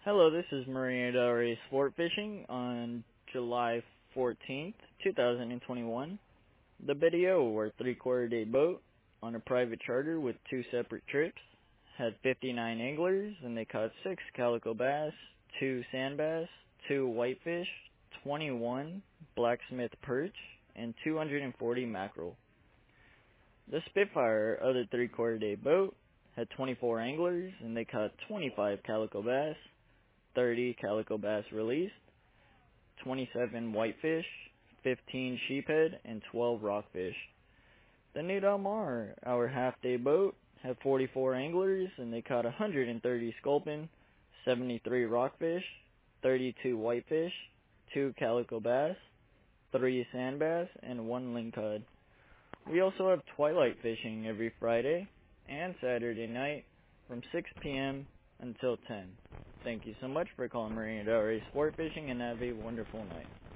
Hello, this is Marina Del Rey Sport Fishing on July 14th, 2021. The video, or three-quarter day boat, on a private charter with two separate trips, had 59 anglers, and they caught 6 calico bass, 2 sand bass, 2 whitefish, 21 blacksmith perch, and 240 mackerel. The Spitfire, other three-quarter day boat, had 24 anglers, and they caught 25 calico bass, 30 calico bass released, 27 whitefish, 15 sheephead, and 12 rockfish. The New Del Mar, our half-day boat, had 44 anglers, and they caught 130 sculpin, 73 rockfish, 32 whitefish, 2 calico bass, 3 sand bass, and 1 lingcod. We also have twilight fishing every Friday and Saturday night from 6 p.m. until 10. Thank you so much for calling Marina Del Rey Sport Fishing, and have a wonderful night.